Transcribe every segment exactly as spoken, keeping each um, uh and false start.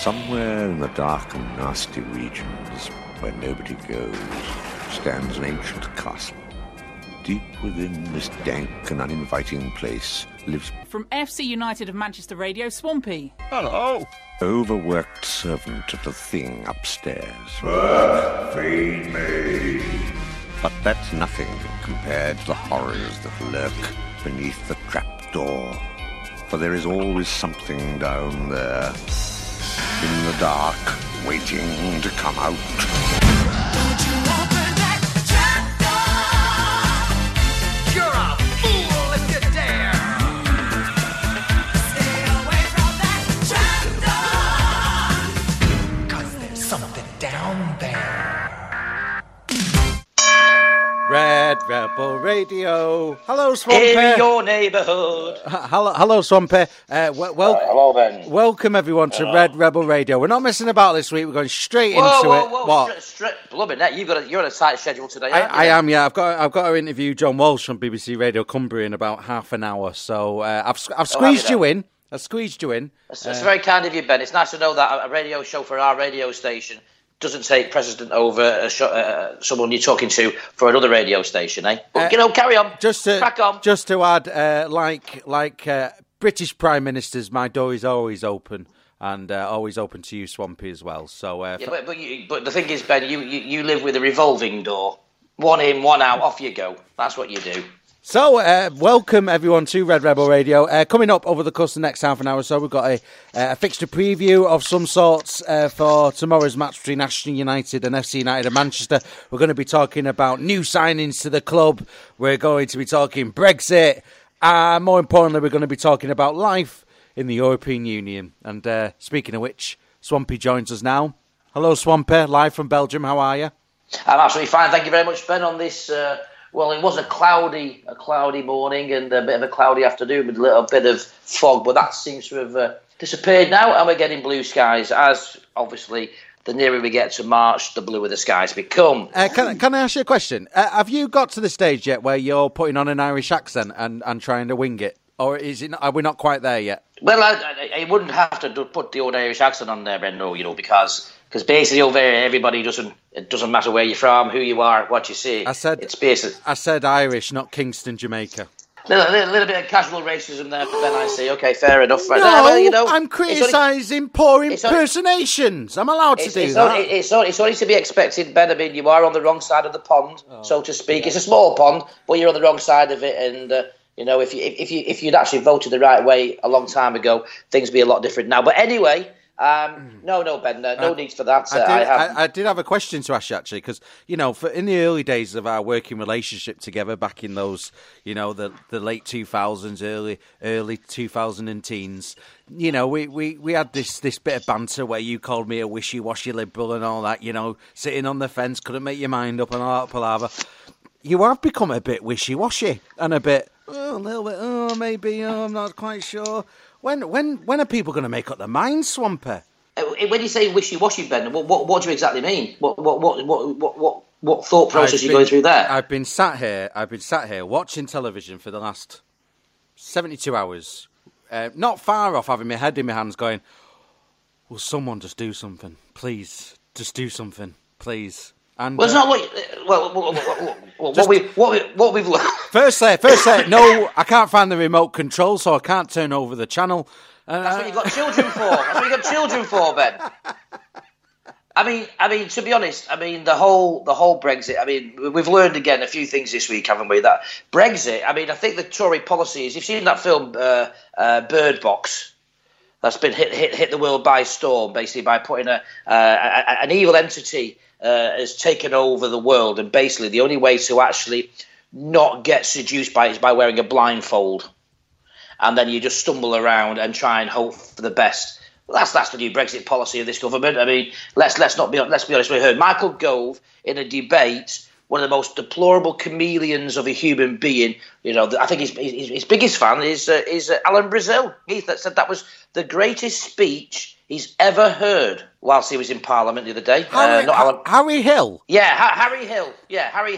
Somewhere in the dark and nasty regions where nobody goes stands an ancient castle. Deep within this dank and uninviting place lives... From F C United of Manchester Radio, Swampy. Hello. Overworked servant of the thing upstairs. Feed me. But that's nothing compared to the horrors that lurk beneath the trapdoor. For there is always something down there, in the dark, waiting to come out. Don't you open that trapdoor? You're a fool if you dare. Stay away from that trapdoor. 'Cause there's something down there. Red Rebel Radio. Hello, Swampy. In your neighbourhood. H- hello, hello, Swampy. Uh, w- wel- Right, hello, Ben. Welcome, everyone, to Hello. Red Rebel Radio. We're not messing about this week. We're going straight Whoa, into whoa, it. whoa, What? Straight, straight, blubbing net. You've got a, you're on a tight schedule today, I, aren't you? I am, yeah. I've got I've got to interview John Walsh from B B C Radio Cumbria in about half an hour. So uh, I've I've squeezed you you in. I've squeezed you in. It's, it's very kind of you, Ben. It's nice to know that a radio show for our radio station doesn't take precedent over a sh- uh, someone you're talking to for another radio station, eh? But, Uh, you know, carry on. Just to Crack on. just to add, uh, like like uh, British Prime Ministers, my door is always open. And uh, always open to you, Swampy, as well. So, uh, Yeah, but, but, you, but the thing is, Ben, you, you, you live with a revolving door. One in, one out, off you go. That's what you do. So, uh, welcome everyone to Red Rebel Radio. Uh, coming up over the course of the next half an hour or so, we've got a, uh, a fixture preview of some sorts uh, for tomorrow's match between Ashton United and F C United of Manchester. We're going to be talking about new signings to the club. We're going to be talking Brexit. Uh, more importantly, we're going to be talking about life in the European Union. And uh, speaking of which, Swampy joins us now. Hello, Swampy, live from Belgium. How are you? I'm absolutely fine. Thank you very much, Ben, on this... Uh, Well, it was a cloudy, a cloudy morning and a bit of a cloudy afternoon with a little bit of fog, but that seems to have uh, disappeared now, and we're getting blue skies. As obviously, the nearer we get to March, the bluer the skies become. Uh, can, can I ask you a question? Uh, have you got to the stage yet where you're putting on an Irish accent and, and trying to wing it, or is it? Are we not quite there yet? Well, I, I, I wouldn't have to do, put the old Irish accent on there, Ben, no, you know, because because basically over there, everybody doesn't. It doesn't matter where you're from, who you are, what you say. I said it's basic. I said Irish, not Kingston, Jamaica. A little, little, little bit of casual racism there, but then I say, okay, fair enough. Right No, now, well, you know, I'm it's only- criticising poor it's only- impersonations. I'm allowed to It's, do it's, that. only, it's, only, it's only to be expected, Ben. I mean, you are on the wrong side of the pond, Oh, so to speak. It's a small pond, but you're on the wrong side of it. And uh, you know, if you if you if you'd actually voted the right way a long time ago, things would be a lot different now. But anyway, um, no, no, Ben, uh, no Uh, need for that. I Uh, did, I have. I, I did have a question to ask you, actually, because, you know, for, in the early days of our working relationship together, back in those, you know, the, the late two thousands, early early two thousand teens, you know, we, we, we had this, this bit of banter where you called me a wishy-washy liberal and all that, you know, sitting on the fence, couldn't make your mind up and all that palaver. You have become a bit wishy-washy and a bit, oh, a little bit, oh, maybe, oh, I'm not quite sure. When when when are people going to make up their minds, Swampy? Uh, When you say wishy-washy, Ben, what, what, what do you exactly mean? What what what what what, what, what thought process I've are you been- going through there? I've been sat here. I've been sat here watching television for the last seventy-two hours, uh, not far off having my head in my hands, going, "Will someone just do something, please? Just do something, please." And Well, it's uh, not what. uh, Well, what, what, what, what, Just- we what we what we've learned. firstly, firstly, no, I can't find the remote control, so I can't turn over the channel. Uh, That's what you've got children for. That's what you've got children for, Ben. I mean, I mean, to be honest, I mean the whole the whole Brexit. I mean, we've learned again a few things this week, haven't we? That Brexit. I mean, I think the Tory policy is. You've seen that film, uh, uh, Bird Box. That's been hit hit hit the world by storm, basically by putting a, uh, a an evil entity uh, has taken over the world, and basically the only way to actually not get seduced by it is by wearing a blindfold. And then you just stumble around and try and hope for the best. Well, that's that's the new Brexit policy of this government. I mean, let's let's not be let's be honest. We heard Michael Gove in a debate, one of the most deplorable chameleons of a human being. You know, I think his his, his biggest fan is uh, is uh, Alan Brazil. He that said that was the greatest speech he's ever heard whilst he was in Parliament the other day. Harry, uh, not Alan. Harry Hill. Yeah, ha- Harry Hill. Yeah, Harry Hill.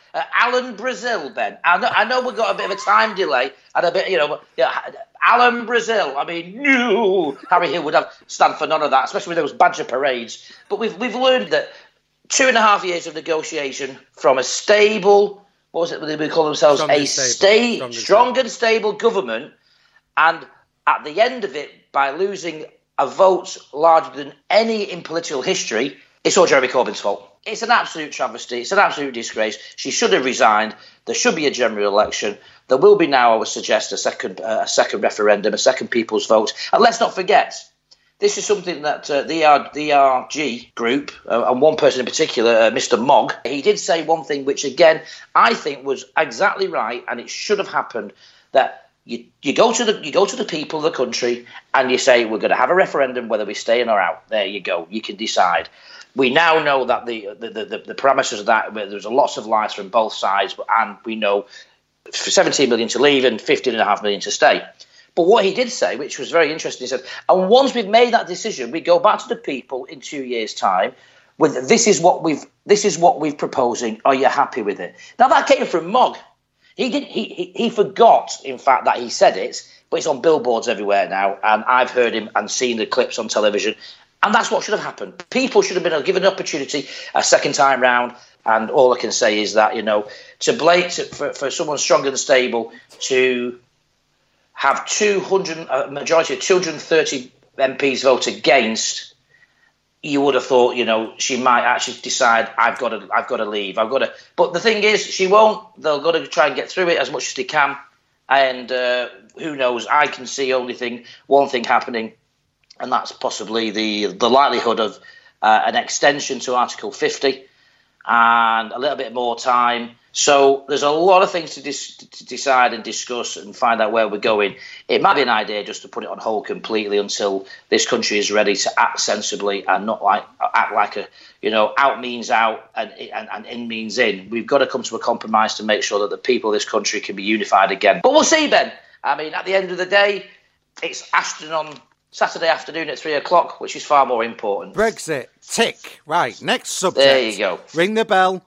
Uh, Alan Brazil, Ben. I know, I know we've got a bit of a time delay and a bit, you know, yeah, Alan Brazil. I mean, no, Harry Hill would have stand for none of that, especially with those badger parades. But we've we've learned that two and a half years of negotiation from a stable, what was it? They call themselves strong a and stable. sta- strong, and, strong stable. and stable government, and at the end of it, by losing a vote larger than any in political history, it's all Jeremy Corbyn's fault. It's an absolute travesty. It's an absolute disgrace. She should have resigned. There should be a general election. There will be now, I would suggest, a second uh, a second referendum, a second people's vote. And let's not forget, this is something that uh, the, R, the R G group, uh, and one person in particular, uh, Mister Mogg, he did say one thing which, again, I think was exactly right, and it should have happened, that you, you go to the you go to the people of the country and you say, we're going to have a referendum whether we stay in or out. There you go. You can decide. We now know that the the, the, the parameters of that, there's lots of lies from both sides, and we know for seventeen million to leave and fifteen and a half million to stay. But what he did say, which was very interesting, he said, and once we've made that decision, we go back to the people in two years' time with this is what we've this is what we're proposing. Are you happy with it? Now that came from Mogg. He didn't. He, he he forgot, in fact, that he said it, but it's on billboards everywhere now, and I've heard him and seen the clips on television. And that's what should have happened. People should have been given an opportunity a second time round. And all I can say is that, you know, to blame to, for, for someone strong and stable to have two hundred, a majority of two hundred thirty M Ps vote against, you would have thought, you know, she might actually decide, I've got to, I've got to leave. I've got to. But the thing is, she won't. They'll got to try and get through it as much as they can. And uh, who knows? I can see only thing, one thing happening. And that's possibly the the likelihood of uh, an extension to Article fifty and a little bit more time. So there's a lot of things to, dis- to decide and discuss and find out where we're going. It might be an idea just to put it on hold completely until this country is ready to act sensibly and not like act like a, you know, out means out and, and, and in means in. We've got to come to a compromise to make sure that the people of this country can be unified again. But we'll see, Ben. I mean, at the end of the day, it's Ashton on Saturday afternoon at three o'clock, which is far more important. Brexit. Tick. Right, next subject. There you go. Ring the bell.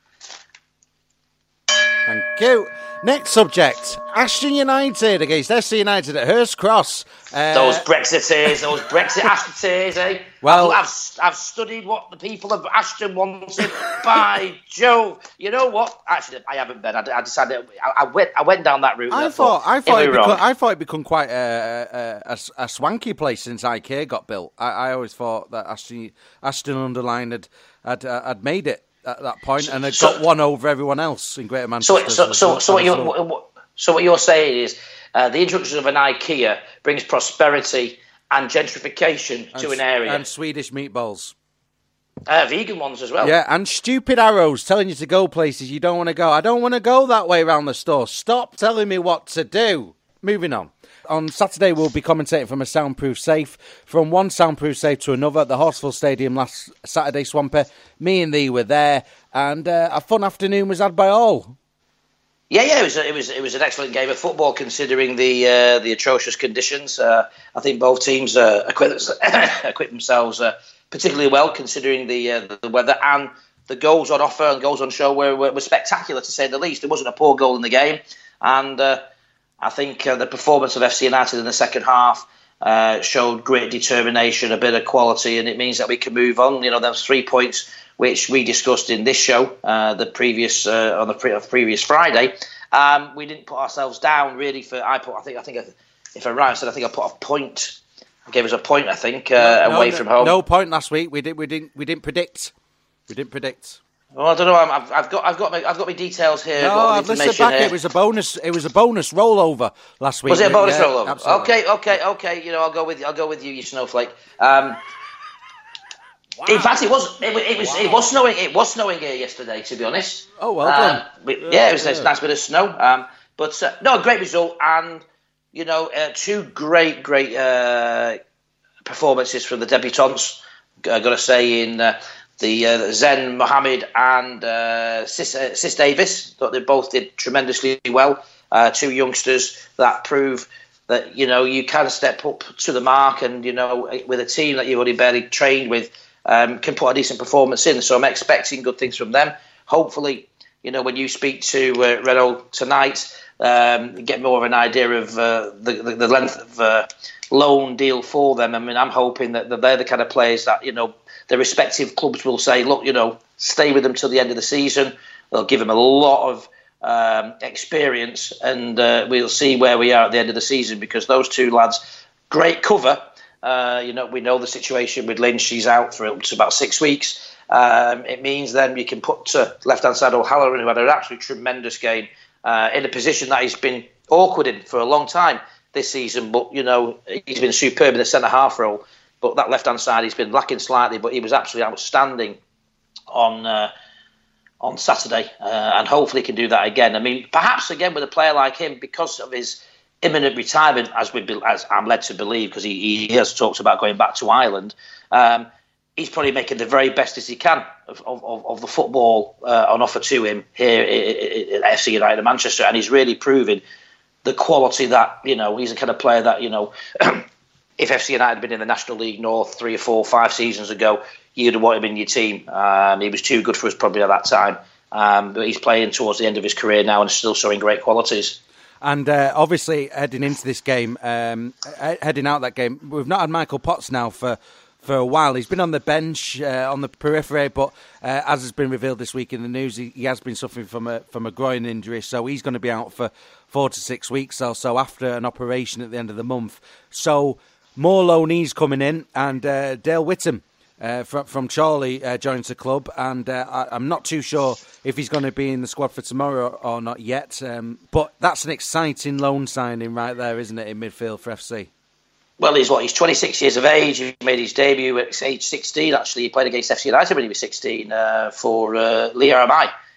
Thank you. Next subject. Ashton United against S C United at Hurst Cross. Uh, those Brexiteers, those Brexit Ashtoners, eh? Well, I've, I've, I've studied what the people of Ashton wanted. By Joe, you know what? Actually, I haven't been. I, I decided I, I went. I went down that route. I, I thought. I thought. It become, I thought it become quite a, a, a, a swanky place since IKEA got built. I, I always thought that Ashton, Ashton Underline had had, uh, had made it at that point and had so, got one over everyone else in Greater Manchester. So, so, so, so what you're what, so what you're saying is uh, the introduction of an IKEA brings prosperity and gentrification and, to an area, and Swedish meatballs. Uh, vegan ones as well. Yeah, and stupid arrows telling you to go places you don't want to go. I don't want to go that way around the store. Stop telling me what to do. Moving on. On Saturday, we'll be commentating from a soundproof safe. From one soundproof safe to another at the Horsfall Stadium last Saturday, Swampy. Me and thee were there, and uh, a fun afternoon was had by all. Yeah, yeah, it was a, it was it was an excellent game of football considering the uh, the atrocious conditions. Uh, I think both teams uh, equipped, equipped themselves uh, particularly well considering the uh, the weather, and the goals on offer and goals on show were, were were spectacular to say the least. There wasn't a poor goal in the game, and uh, I think uh, the performance of F C United in the second half uh, showed great determination, a bit of quality, and it means that we can move on. You know, those three points which we discussed in this show, uh, the previous uh, on the pre- previous Friday. Um, we didn't put ourselves down really. For I put, I think, I think, if I'm right, I said I think I put a point. I gave us a point, I think, uh, no, away no, from home. No point last week. We did. We didn't. We didn't predict. We didn't predict. Well, I don't know. I've, I've got, I've got, my, I've got my details here. No, I've listened back. Here. It was a bonus. It was a bonus rollover last week. Was it a bonus yeah, rollover? Absolutely. Okay, okay, okay. You know, I'll go with you. I'll go with you, you snowflake. Um, wow. In fact, it was, it, it was, wow. it was snowing. It was snowing here yesterday. To be honest. Oh well done. Um, we, yeah, it was yeah. a nice bit of snow. Um, but uh, no, great result, and you know, uh, two great, great uh, performances from the debutantes. I got to say in. Uh, The uh, Zen Mohammed and uh, Sis, uh, Sis Davis, thought they both did tremendously well. Uh, two youngsters that prove that, you know, you can step up to the mark and, you know, with a team that you've already barely trained with, um, can put a decent performance in. So I'm expecting good things from them. Hopefully you know, when you speak to uh, Renault tonight, um, get more of an idea of uh, the, the the length of uh, loan deal for them. I mean, I'm hoping that they're the kind of players that, you know, their respective clubs will say, look, you know, stay with them till the end of the season. They'll give them a lot of um, experience, and uh, we'll see where we are at the end of the season, because those two lads, great cover. Uh, you know, we know the situation with Lynch. She's out for up to about six weeks. Um, it means then you can put uh, left-hand side O'Halloran, who had an absolutely tremendous game, uh, in a position that he's been awkward in for a long time this season. But, you know, he's been superb in the centre-half role. But that left-hand side, he's been lacking slightly, but he was absolutely outstanding on uh, on Saturday. Uh, and hopefully he can do that again. I mean, perhaps again with a player like him, because of his imminent retirement, as we as I'm led to believe, because he, he has talked about going back to Ireland, um, he's probably making the very best as he can of, of, of the football uh, on offer to him here at F C United of Manchester, and he's really proving the quality that, you know, he's the kind of player that, you know, if F C United had been in the National League North three or four, five seasons ago, you'd have wanted him in your team. Um, he was too good for us probably at that time, um, but he's playing towards the end of his career now and still showing great qualities. And uh, obviously, heading into this game, um, heading out that game, we've not had Michael Potts now for, for a while. He's been on the bench, uh, on the periphery, but uh, as has been revealed this week in the news, he, he has been suffering from a from a groin injury, so he's going to be out for four to six weeks or so after an operation at the end of the month. So more loanees coming in, and uh, Dale Whittam uh, from, from Chorley uh, joins the club, and uh, I, I'm not too sure if he's going to be in the squad for tomorrow or not yet. Um, but that's an exciting loan signing right there, isn't it, in midfield for F C? Well, he's what? He's twenty-six years of age. He made his debut at age sixteen. Actually, he played against F C United when he was sixteen uh, for uh, Leigh R M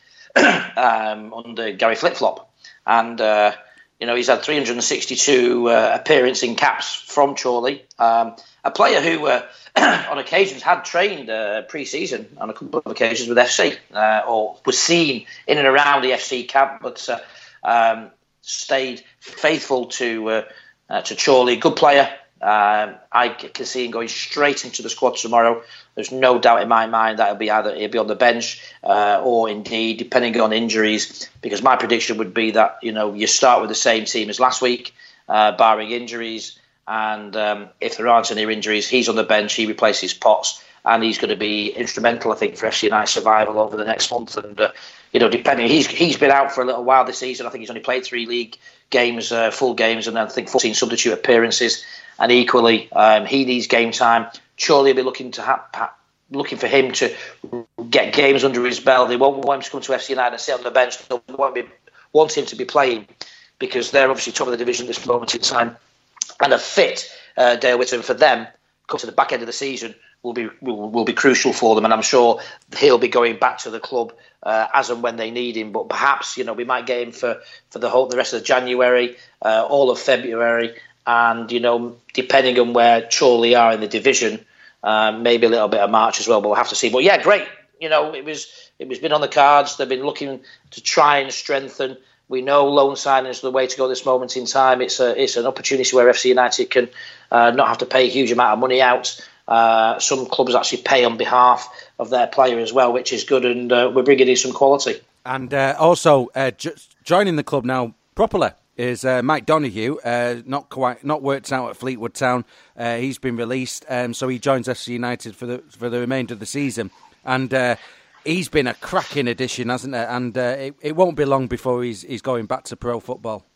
I um, under Gary Flip-Flop. And, uh, you know, he's had three hundred sixty-two uh, appearances in caps from Chorley. Um, a player who, uh, on occasions, had trained uh, pre-season on a couple of occasions with F C, uh, or was seen in and around the F C camp, but uh, um, stayed faithful to uh, uh, to Chorley. Good player. Um, I can see him going straight into the squad tomorrow. There's no doubt in my mind that he'll be either he'll be on the bench uh, or indeed, depending on injuries, because my prediction would be that, you know, you start with the same team as last week, uh, barring injuries. And um, if there aren't any injuries, he's on the bench, he replaces Potts, and he's going to be instrumental, I think, for F C United survival over the next month. And, uh, you know, depending, he's he's been out for a little while this season. I think he's only played three league games, uh, full games, and I think fourteen substitute appearances. And equally, um, he needs game time. Surely will be looking to ha- ha- looking for him to get games under his belt. They won't want him to come to F C United and sit on the bench. They won't be, want him to be playing, because they're obviously top of the division at this moment in time. And a fit uh, Dale Whittam for them, come to the back end of the season, will be will, will be crucial for them. And I'm sure he'll be going back to the club uh, as and when they need him. But perhaps, you know, we might get him for, for the whole the rest of January, uh, all of February. And, you know, depending on where Chorley are in the division, uh, maybe a little bit of March as well, but we'll have to see. But yeah, great. You know, it was it was been on the cards. They've been looking to try and strengthen. We know loan signing is the way to go at this moment in time. It's a it's an opportunity where F C United can uh, not have to pay a huge amount of money out. Uh, some clubs actually pay on behalf of their player as well, which is good, and uh, we're bringing in some quality. And uh, also uh, just joining the club now properly is uh, Mike Donoghue, uh, not quite not worked out at Fleetwood Town. Uh, he's been released, um, so he joins F C United for the for the remainder of the season, and uh, he's been a cracking addition, hasn't it? And uh, it, it won't be long before he's he's going back to pro football.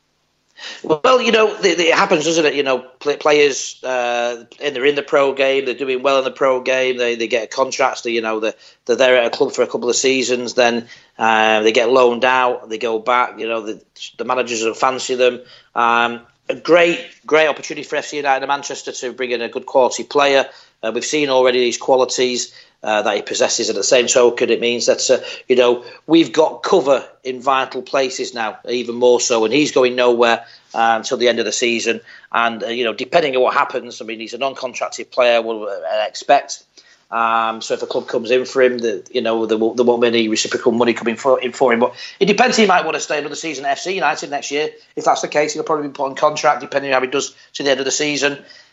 Well, you know, it happens, doesn't it? You know, players, uh, and they're in the pro game, they're doing well in the pro game, they they get contracts, they, you know, they're, they're there at a club for a couple of seasons, then uh, they get loaned out, they go back, you know, the, the managers don't fancy them. Um, a great, great opportunity for F C United of Manchester to bring in a good quality player. Uh, we've seen already these qualities uh, that he possesses. At the same token, it means that, uh, you know, we've got cover in vital places now, even more so, and he's going nowhere uh, until the end of the season. And, uh, you know, depending on what happens, I mean, he's a non-contracted player, we'll uh, expect. Um, so if a club comes in for him, the, you know, there won't, there won't be any reciprocal money coming for, in for him. But it depends. He might want to stay another season at F C United next year. If that's the case, he'll probably be put on contract, depending on how he does to the end of the season.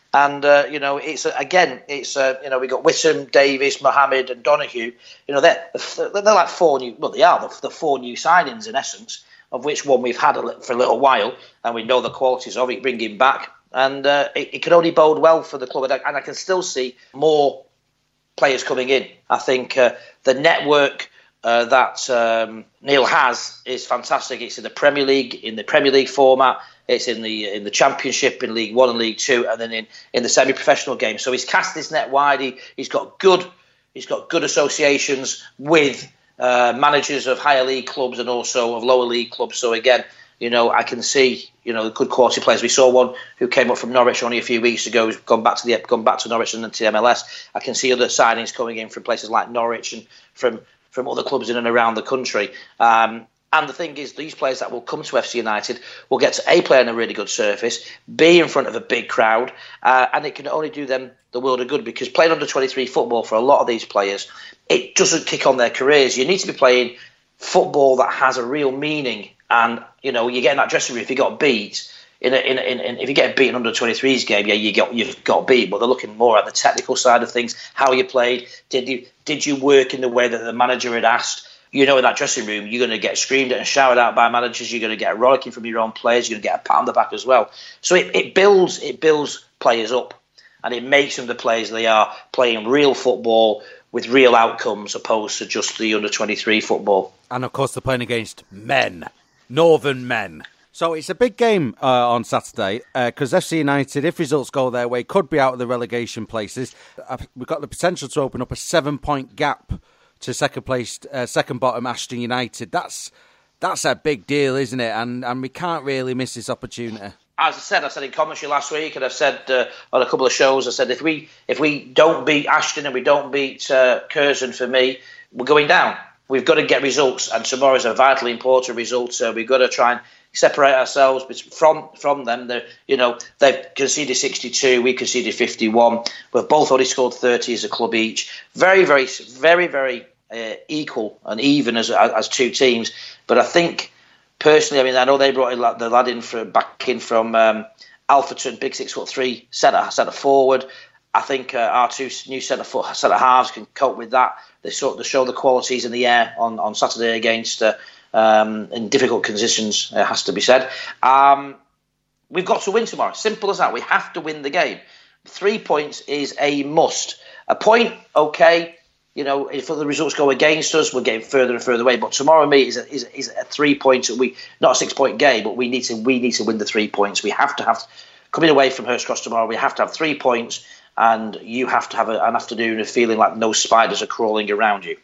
And, uh, you know, it's, uh, again, it's, uh, you know, we got Witham, Davis, Mohammed and Donahue. You know, they're, they're like four new, well, they are the, the four new signings in essence, of which one we've had a, for a little while, and we know the qualities of it, bring him back. And uh, it, it can only bode well for the club. And I, and I can still see more players coming in. I think uh, the network uh, that um, Neil has is fantastic. It's in the Premier League, in the Premier League format. It's in the in the Championship, in League One and League Two, and then in, in the semi-professional game. So he's cast his net wide. He, he's got good he's got good associations with uh, managers of higher league clubs and also of lower league clubs. So again, you know, I can see, you know, good quality players. We saw one who came up from Norwich only a few weeks ago, who's gone back to the gone back to Norwich and then to the M L S. I can see other signings coming in from places like Norwich and from from other clubs in and around the country. Um, And the thing is, these players that will come to F C United will get to A, play on a really good surface, B, in front of a big crowd, uh, and it can only do them the world of good, because playing under twenty-three football for a lot of these players, it doesn't kick on their careers. You need to be playing football that has a real meaning, and, you know, you get in that dressing room, if you got beat, in a, in, a, in, in if you get beaten under twenty-threes game, yeah, you got you've got beat, but they're looking more at the technical side of things, how you played, did you did you work in the way that the manager had asked. You know, in that dressing room, you're going to get screamed at and shouted out by managers. You're going to get a rollicking from your own players. You're going to get a pat on the back as well. So it, it builds it builds players up, and it makes them the players they are, playing real football with real outcomes, opposed to just the under twenty-three football. And of course, they're playing against men, northern men. So it's a big game uh, on Saturday, because uh, F C United, if results go their way, could be out of the relegation places. Uh, we've got the potential to open up a seven-point gap to second place, uh, second bottom Ashton United. That's that's a big deal, isn't it? And and we can't really miss this opportunity. As I said, I said in commentary last week, and I've said uh, on a couple of shows, I said if we if we don't beat Ashton and we don't beat uh, Curzon, for me, we're going down. We've got to get results, and tomorrow is a vitally important result. So we've got to try and separate ourselves from from them. They're, you know, they've conceded sixty-two, we conceded fifty-one. We've both only scored thirty as a club each. Very, very, very, very uh, equal and even as as two teams. But I think personally, I mean, I know they brought the lad in from back in from um, Alfreton, big six foot three centre centre forward. I think uh, our two new centre foot centre halves can cope with that. They sort of show the qualities in the air on on Saturday against. Uh, Um, in difficult conditions, it has to be said. Um, we've got to win tomorrow. Simple as that. We have to win the game. Three points is a must. A point, okay, you know, if the results go against us, we're getting further and further away. But tomorrow, me, is a, is, is a three points. We not a six point game, but we need to we need to win the three points. We have to have coming away from Hurst Cross tomorrow. We have to have three points, and you have to have a, an afternoon of feeling like no spiders are crawling around you.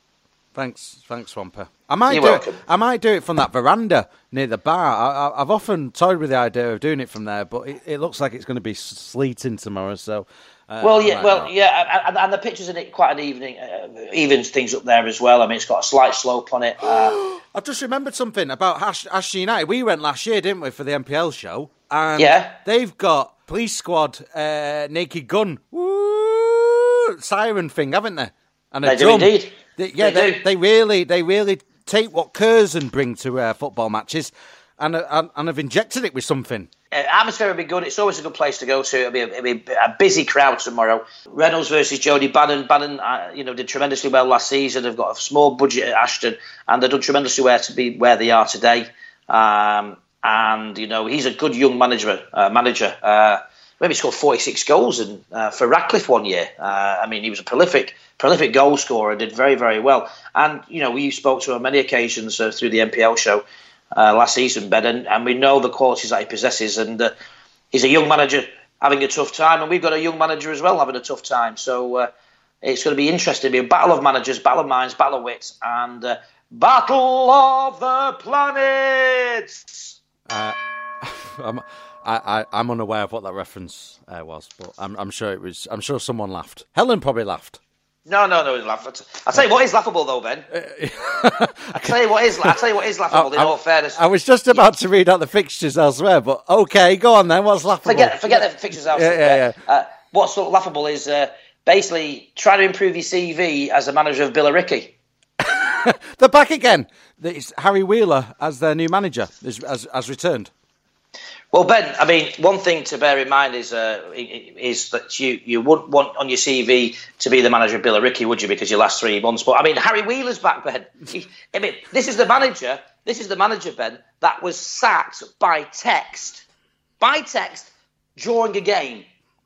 Thanks, thanks, Swamper. I might You're do welcome. it. I might do it from that veranda near the bar. I, I, I've often toyed with the idea of doing it from there, but it, it looks like it's going to be sleeting tomorrow. So, uh, well, yeah, well, not. yeah, and, and the pictures in it quite an evening, uh, evens things up there as well. I mean, it's got a slight slope on it. Uh, I've just remembered something about Ash, Ashton United. We went last year, didn't we, for the M P L show? And yeah, they've got police squad, uh, naked gun, woo, siren thing, haven't they? And a they drum. do indeed. They, yeah, they, they, they really, they really take what Curzon bring to uh, football matches, and uh, and have injected it with something. Uh, atmosphere will be good. It's always a good place to go to. It'll be a, it'll be a busy crowd tomorrow. Reynolds versus Jody Bannon. Bannon, uh, you know, did tremendously well last season. They've got a small budget at Ashton, and they've done tremendously well to be where they are today. Um, and you know, he's a good young manager. Uh, manager. Uh, maybe scored forty-six goals in, uh, for Radcliffe one year. Uh, I mean, he was a prolific. Prolific goal scorer, did very, very well. And, you know, we spoke to him on many occasions uh, through the M P L show uh, last season, Ben, and, and we know the qualities that he possesses. And uh, he's a young manager having a tough time, and we've got a young manager as well having a tough time. So uh, it's going to be interesting. It'll be a battle of managers, battle of minds, battle of wits, and uh, battle of the planets! Uh, I'm, I, I, I'm unaware of what that reference uh, was, but I'm, I'm sure it was. I'm sure someone laughed. Helen probably laughed. No, no, no, it's laughable. I'll tell you what is laughable, though, Ben. I'll tell you what is. I'll tell you what is laughable. In I, all fairness, I was just about to read out the fixtures elsewhere, but okay, go on then. What's laughable? Forget, forget the fixtures elsewhere. Yeah, yeah, yeah. Uh, what's laughable is uh, basically trying to improve your C V as a manager of Billericay. They're back again. It's Harry Wheeler as their new manager has, has, has returned. Well, Ben, I mean, one thing to bear in mind is uh, is that you, you wouldn't want on your C V to be the manager of Billericay, would you? Because your last three months. But I mean, Harry Wheeler's back, Ben. He, I mean, this is the manager. This is the manager, Ben, that was sacked by text, by text during a game.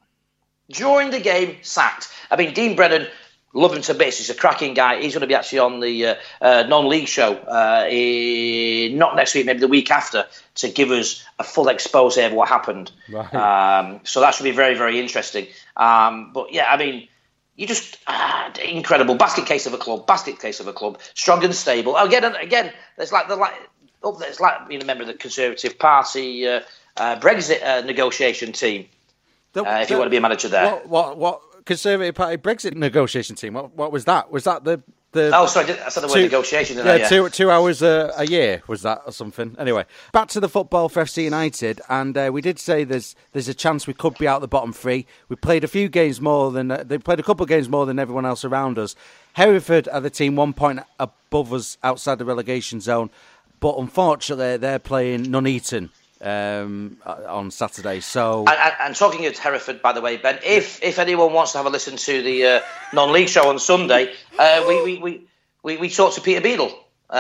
During the game, sacked. I mean, Dean Brennan. Love him to bits. He's a cracking guy. He's going to be actually on the uh, uh, non-league show, uh, in, not next week, maybe the week after, to give us a full expose of what happened. Right. Um, so that should be very, very interesting. Um, but yeah, I mean, you just uh, incredible basket case of a club, basket case of a club, strong and stable. Again, and again, there's like the like up there, it's like being a member of the Conservative Party uh, uh, Brexit uh, negotiation team. Uh, if you want to be a manager there, what what what? Conservative Party Brexit negotiation team. What what was that? Was that the the? Oh, sorry, I said the word negotiation. Didn't yeah, I? yeah, two two hours a, a year was that or something. Anyway, back to the football for F C United, and uh, we did say there's there's a chance we could be out the bottom three. We played a few games more than uh, they played a couple of games more than everyone else around us. Hereford are the team one point above us outside the relegation zone, but unfortunately they're playing Nuneaton um, on Saturday. So, and, and, and talking of Hereford, by the way, Ben, if if anyone wants to have a listen to the uh, non-league show on Sunday, uh, we, we, we, we we talked to Peter Beadle. Uh,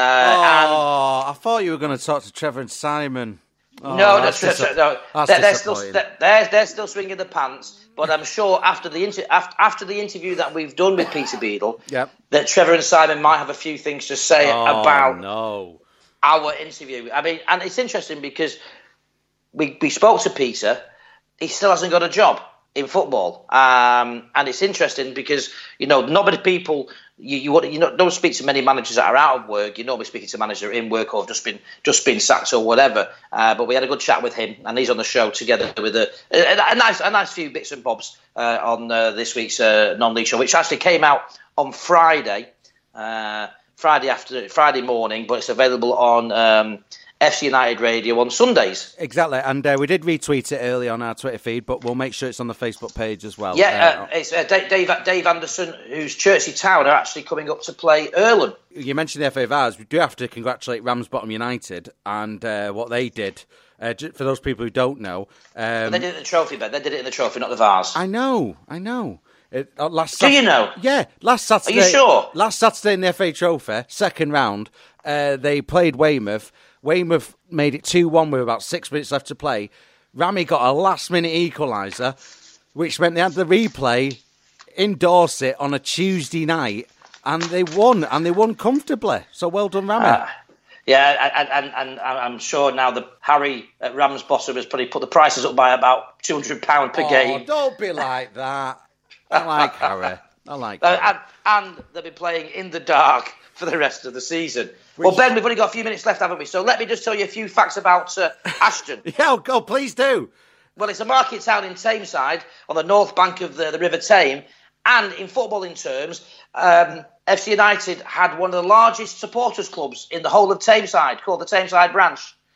oh, and I thought you were going to talk to Trevor and Simon. Oh, no, no, dis- no, they're, they're still they're, they're still swinging the pants. But I'm sure after the inter- after, after the interview that we've done with Peter Beadle, yep. that Trevor and Simon might have a few things to say oh, about no. our interview. I mean, and it's interesting because we we spoke to Peter. He still hasn't got a job in football, um, and it's interesting because you know not many people. You you, you know, don't speak to many managers that are out of work. You're normally speaking to managers in work or have just been just been sacked or whatever. Uh, but we had a good chat with him, and he's on the show together with a, a, a nice a nice few bits and bobs uh, on uh, this week's uh, non-league show, which actually came out on Friday, uh, Friday after Friday morning, but it's available on um, F C United Radio on Sundays. Exactly, and uh, we did retweet it early on our Twitter feed, but we'll make sure it's on the Facebook page as well. Yeah, uh, uh, it's uh, Dave, Dave Anderson, who's Chertsey Town, are actually coming up to play Earlham. You mentioned the F A Vars. We do have to congratulate Ramsbottom United and uh, what they did. Uh, for those people who don't know, um, they did it in the trophy bed. They did it in the trophy, not the Vars. I know, I know. It, uh, last do Sat- you know? Yeah, last Saturday. Are you sure? Last Saturday in the F A Trophy, second round, uh, they played Weymouth. Weymouth made it two one with about six minutes left to play. Rami got a last-minute equaliser, which meant they had the replay in Dorset on a Tuesday night, and they won, and they won comfortably. So well done, Rami. Uh, yeah, and, and, and I'm sure now that Harry at Ramsbottom has probably put the prices up by about two hundred pounds per oh, game. Don't be like that. I like Harry. I like Harry. Uh, and, and they'll be playing in the dark for the rest of the season. Which, well, Ben, we've only got a few minutes left, haven't we? So let me just tell you a few facts about uh, Ashton. yeah, go, please do. Well, it's a market town in Tameside on the north bank of the, the River Tame. And in footballing terms, um, F C United had one of the largest supporters clubs in the whole of Tameside, called the Tameside Branch.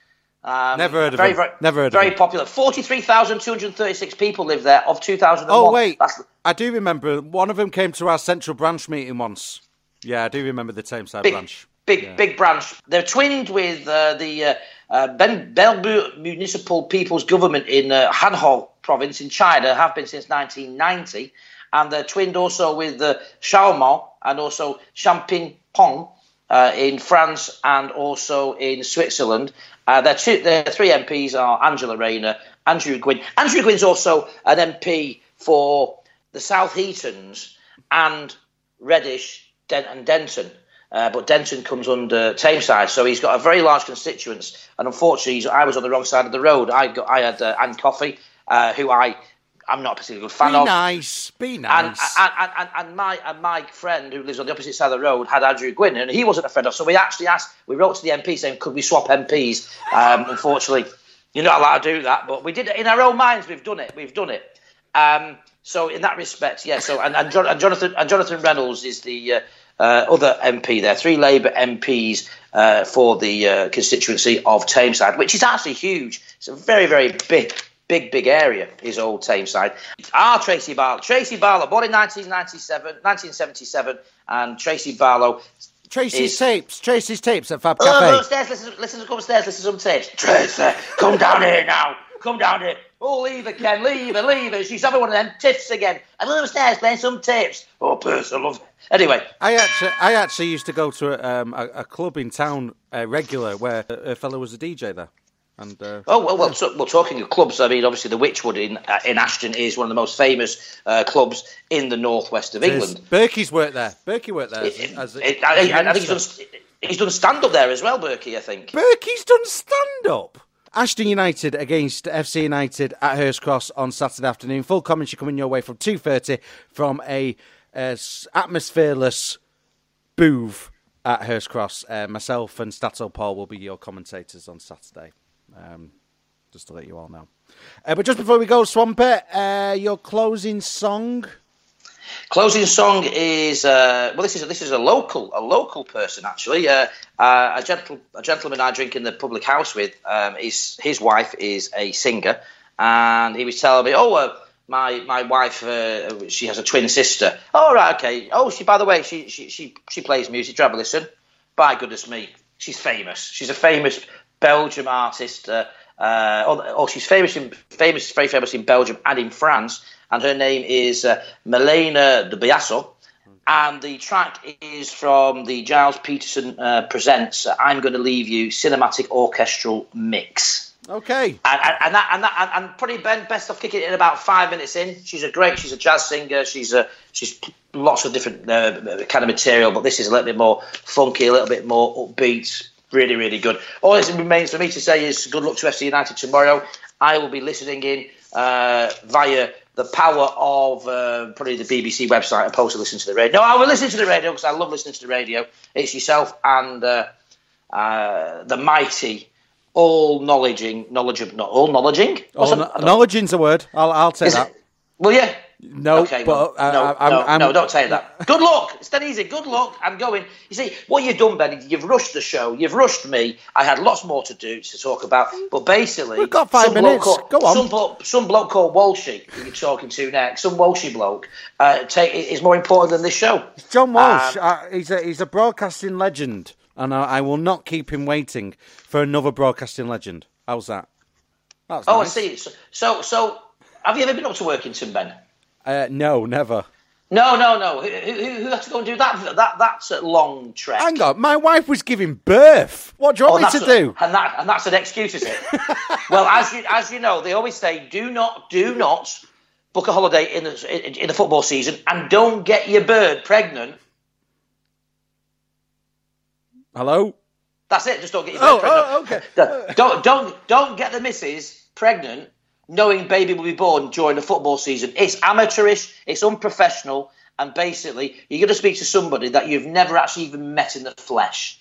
Um, Never heard of very, it. very, Never heard very of it. popular. forty-three thousand two hundred thirty-six people live there of two thousand one. Oh, wait. That's... I do remember. One of them came to our central branch meeting once. Yeah, I do remember the Tameside big, branch. Big, yeah. big branch. They're twinned with uh, the uh, uh, Ben Bellevue Municipal People's Government in uh, Hanhou province in China, have been since nineteen ninety. And they're twinned also with uh, Chaumont and also Champigny-Pont uh, in France and also in Switzerland. Uh, their, two, their three M Ps are Angela Rayner, Andrew Gwynn. Andrew Gwynn's also an M P for the South Heatons and Reddish Dent and Denton. Uh, but Denton comes under Tameside, so he's got a very large constituents. And unfortunately, he's, I was on the wrong side of the road. I got, I had uh, Anne Coffey, uh, who I, I'm not a particularly good fan be of. Be nice, be nice. And, and, and, and, my, and my friend, who lives on the opposite side of the road, had Andrew Gwynn, and he wasn't a friend of. So we actually asked, we wrote to the M P saying, could we swap M Ps? Um, unfortunately, you're not allowed to do that, but we did it in our own minds. We've done it. We've done it. Um, so in that respect, yeah. So and, and, John, and Jonathan and Jonathan Reynolds is the uh, uh, other M P there. Three Labour M Ps uh, for the uh, constituency of Tameside, which is actually huge. It's a very, very big, big, big area. Is old Tameside. Our Tracy Barlow, Tracy Barlow, born in nineteen ninety-seven, nineteen seventy-seven, and Tracy Barlow. Tracy's is... tapes, Tracy's tapes at Fab Oh, Cafe. go upstairs, listen, listen, come upstairs, listen to some tapes. Tracy, come down here now. come down here. Oh, leave her, Ken, leave her, leave her. She's having one of them tiffs again. I'm upstairs playing some tips. Oh, person, love. Anyway. I actually I actually used to go to a, um, a, a club in town uh, regular where a, a fellow was a D J there. And, uh, oh well, well, so, well, talking of clubs, I mean, obviously the Witchwood in uh, in Ashton is one of the most famous uh, clubs in the northwest of England. Berkey's worked there. Berkey worked there. It, as, as, it, as I, I think he's done, he's done stand up there as well, Berkey. I think Berkey's done stand up. Ashton United against F C United at Hurst Cross on Saturday afternoon. Full commentary coming your way from two thirty from a uh, atmosphereless booth at Hurst Cross. Uh, myself and Stato Paul will be your commentators on Saturday. Um, just to let you all know. Uh, but just before we go, Swampy, uh, your closing song? Closing song is uh, well. This is a, this is a local a local person actually. Uh, uh, a gentle a gentleman I drink in the public house with. Um, is his wife is a singer, and he was telling me, oh, uh, my my wife uh, she has a twin sister. Oh right, okay. Oh, she by the way she she she, she plays music. Do you have a listen? By goodness me, she's famous. She's a famous Belgium artist. Uh, uh, oh, oh, she's famous in famous very famous in Belgium and in France. And her name is uh, Melena de Biasso. And the track is from the Giles Peterson uh, Presents uh, I'm Gonna Leave You Cinematic Orchestral Mix. Okay. And, and, and that and that and, and probably Ben best off kicking it in about five minutes in. She's a great. She's a jazz singer. She's a she's lots of different uh, kind of material, but this is a little bit more funky, a little bit more upbeat. Really, really good. All that remains for me to say is good luck to F C United tomorrow. I will be listening in uh, via the power of uh, probably the B B C website opposed to listening to the radio. No, I will listen to the radio because I love listening to the radio. It's yourself and uh, uh, the mighty, all-knowledging, knowledge of, not all-knowledging? All no- knowledging's a word. I'll, I'll take Is that. It? Well, yeah. No, okay, but well, uh, no, I'm, no, I'm, no, don't say that. Good luck. It's that easy. Good luck. I'm going. You see, what you've done, Ben, you've rushed the show. You've rushed me. I had lots more to do to talk about, but basically, we've got five minutes. Called, Go on. Some bloke, some bloke called Walshy, who you're talking to next, some Walshy bloke, uh, take, is more important than this show. It's John Walsh. Um, uh, he's a he's a broadcasting legend, and I, I will not keep him waiting for another broadcasting legend. How's that? That's oh, nice. I see. So, so, so, have you ever been up to Workington, Ben? Uh, no, never. No, no, no. Who, who, who had to go and do that? That that's a long trek. Hang on, my wife was giving birth. What do you want oh, me to a, do? And that and that's an excuse, is it? Well, as you as you know, they always say, do not do not book a holiday in the in, in the football season, and don't get your bird pregnant. Hello. That's it. Just don't get your bird Oh, pregnant. oh, okay. Don't don't don't get the missus pregnant, knowing baby will be born during the football season. It's amateurish, it's unprofessional, and basically you're going to speak to somebody that you've never actually even met in the flesh.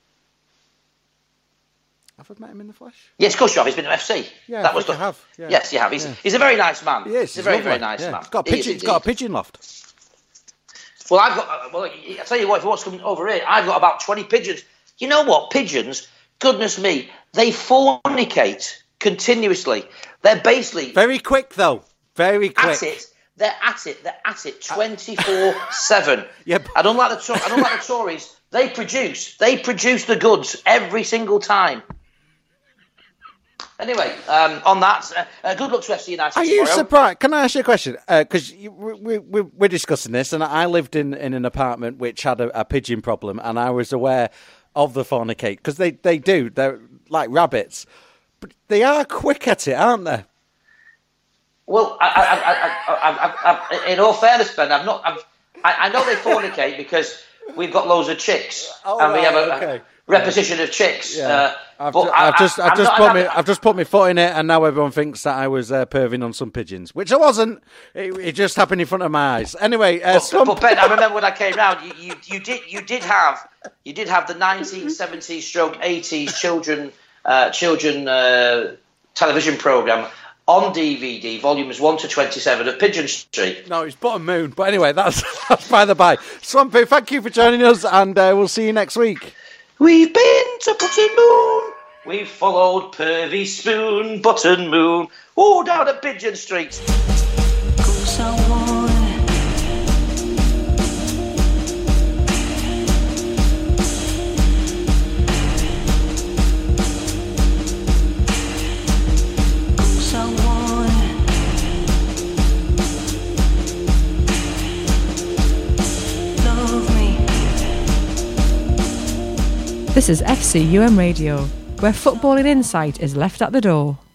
Have I met him in the flesh? Yes, of course you have. He's been at F C. Yeah, that I was think the, I have. Yeah. Yes, you have. He's, Yeah. he's a very nice man. He is. He's, He's a very, lovely. very nice yeah. man. He's got a He pigeon. is He's got a indeed. pigeon loft. Well, I've got. Well, I tell you what. If he wants to come over here, I've got about twenty pigeons. You know what? Pigeons. Goodness me, they fornicate continuously. They're basically Very quick though. Very quick. at it. They're at it. They're at it twenty-four seven. Yep. I don't like the. I don't like the Tories. They produce. They produce the goods every single time. Anyway, um, on that, uh, uh, good luck to F C United Are tomorrow. you surprised? Can I ask you a question? Because uh, we, we, we're discussing this, and I lived in, in an apartment which had a, a pigeon problem, and I was aware of the fornicate, because they, they do. They're like rabbits. But they are quick at it, aren't they? Well, I, I, I, I, I, I, in all fairness, Ben, I've not. I've, I, I know they fornicate because we've got loads of chicks, Oh, and we right, have a, okay. a repetition of chicks. Yeah. Uh, I've, but ju- I, I've just, I, I've I'm just not- put I'm me, not- I've just put my foot in it, and now everyone thinks that I was uh, perving on some pigeons, which I wasn't. It, it just happened in front of my eyes. Anyway, uh, But, Slump- but Ben, I remember when I came round, you, you, you did you did have you did have the nineteen seventies stroke eighties children uh, children uh, television program on D V D, volumes one to twenty-seven of Pigeon Street. No, it's Bottom Moon. But anyway, that's, that's by the by. Swampy, thank you for joining us, and uh, we'll see you next week. We've been to Button Moon. We've followed Pervy Spoon, Button Moon. Oh, down at Pigeon Street. So This is F C U M Radio, where footballing insight is left at the door.